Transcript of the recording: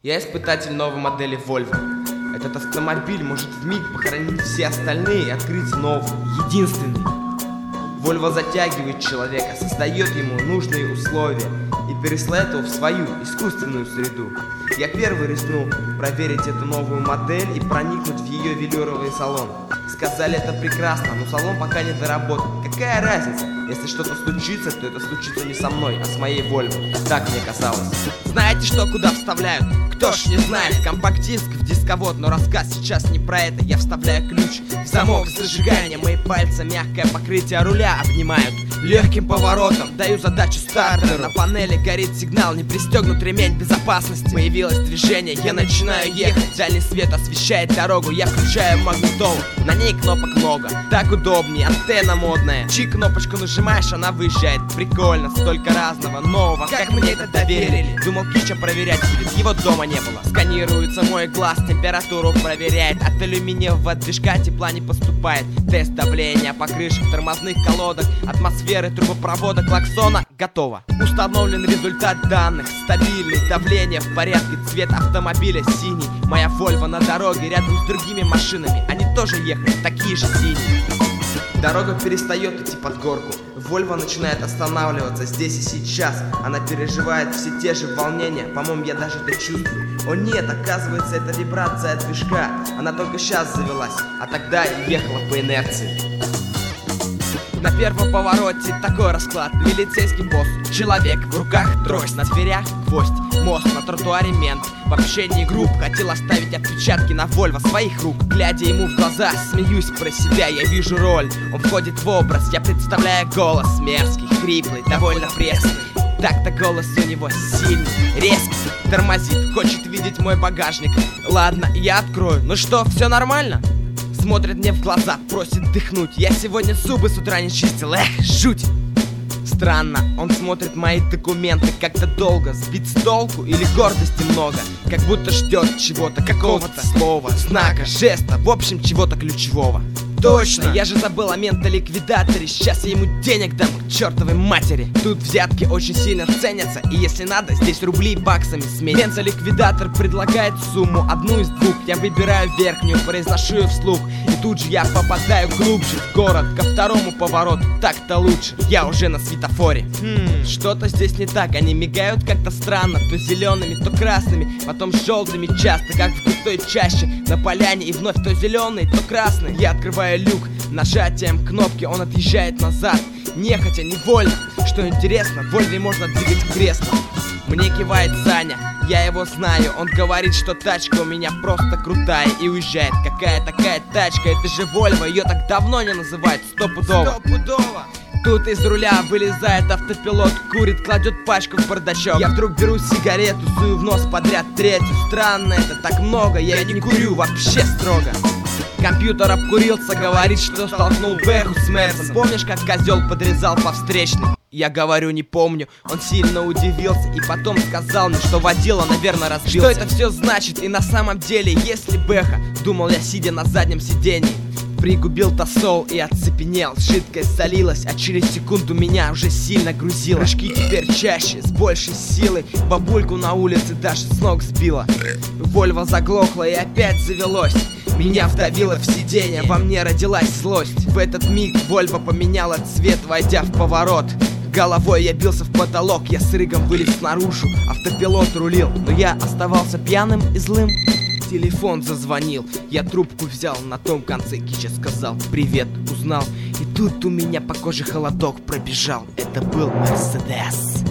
Я испытатель новой модели Volvo. Этот автомобиль может вмиг похоронить все остальные и открыть новый, единственный. Volvo затягивает человека, создает ему нужные условия и пересылает его в свою искусственную среду. Я первый рискнул проверить эту новую модель и проникнуть в ее велюровый салон. Сказали, это прекрасно, но салон пока не доработан. Какая разница? Если что-то случится, то это случится не со мной, а с моей Volvo. Так мне казалось. Знаете, что куда вставляют? Кто ж не знает, компакт-диск в дисковод. Но рассказ сейчас не про это. Я вставляю ключ в замок зажигания. Мои пальцы мягкое покрытие руля обнимают. Легким поворотом даю задачу стартеру. На панели горит сигнал, не пристегнут ремень безопасности. Появилось движение, я начинаю ехать. Дальний свет освещает дорогу, я включаю магнитолу. На ней кнопок много, так удобнее, антенна модная. Чик, кнопочку нажимаешь, она выезжает. Прикольно, столько разного, нового. Как мне это доверили? Думал, Кича проверять будет, его дома не было. Сканируется мой глаз, температуру проверяет. От алюминиевого движка тепла не поступает. Тест давления покрышек, тормозных колодок, атмосферы, трубопровода, клаксона. Готово. Установлен результат данных. Стабильный, давление в порядке, цвет автомобиля синий. Моя Volvo на дороге рядом с другими машинами. Они тоже ехали, такие же синие. Дорога перестает идти под горку. Volvo начинает останавливаться здесь и сейчас. Она переживает все те же волнения. По-моему, я даже это чувствую. О нет, оказывается, это вибрация от движка. Она только сейчас завелась, а тогда ехала по инерции. На первом повороте такой расклад. Милицейский босс, человек, в руках трость, на дверях гвоздь, мост, на тротуаре мент. В общении групп хотел оставить отпечатки на Volvo своих рук. Глядя ему в глаза, смеюсь про себя, я вижу роль. Он входит в образ, я представляю голос мерзкий, хриплый, довольно пресный. Так-то голос у него сильный, резкий, тормозит, хочет видеть мой багажник. Ладно, я открою, ну что, все нормально? Смотрит мне в глаза, просит дыхнуть. Я сегодня зубы с утра не чистил, эх, жуть. Странно, он смотрит мои документы как-то долго. Сбит с толку или гордости много? Как будто ждет чего-то, какого-то слова, знака, жеста, в общем, чего-то ключевого. Точно, я же забыл о ментоликвидаторе. Сейчас я ему денег дам к чертовой матери. Тут взятки очень сильно ценятся, и если надо, здесь рубли баксами сменят. Ментоликвидатор предлагает сумму, одну из двух. Я выбираю верхнюю, произношу ее вслух. И тут же я попадаю глубже в город, ко второму повороту. Так-то лучше, я уже на светофоре. Что-то здесь не так, они мигают как-то странно. То зелеными, то красными, потом желтыми часто, как в густой чаще на поляне. И вновь то зеленый, то красный. Я открываю люк, нажатием кнопки он отъезжает назад. Нехотя, невольно. Что интересно, в Volvo можно двигать кресло. Мне кивает Саня, я его знаю. Он говорит, что тачка у меня просто крутая, и уезжает. Какая такая тачка, это же Volvo, ее так давно не называют, стопудово. Тут из руля вылезает автопилот, курит, кладет пачку в бардачок. Я вдруг беру сигарету, сую в нос подряд третью. Странно, это так много, я не курю вообще строго. Компьютер обкурился, говорит, что столкнул Бэху с Мерсом. Помнишь, как козел подрезал по встречной? Я говорю, не помню. Он сильно удивился и потом сказал мне, что водила, наверное, разбился. Что это все значит? И на самом деле, если Бэха, думал я, сидя на заднем сидении. Пригубил тосол и оцепенел. Жидкость залилась, а через секунду меня уже сильно грузило. Прыжки теперь чаще, с большей силой. Бабульку на улице даже с ног сбила. Volvo заглохла и опять завелось. Меня вдавило в сиденье, во мне родилась злость. В этот миг Volvo поменяла цвет, войдя в поворот. Головой я бился в потолок, я с рыгом вылез наружу. Автопилот рулил, но я оставался пьяным и злым. Телефон зазвонил, я трубку взял, на том конце Кича сказал привет, узнал. И тут у меня по коже холодок пробежал. Это был Мерседес.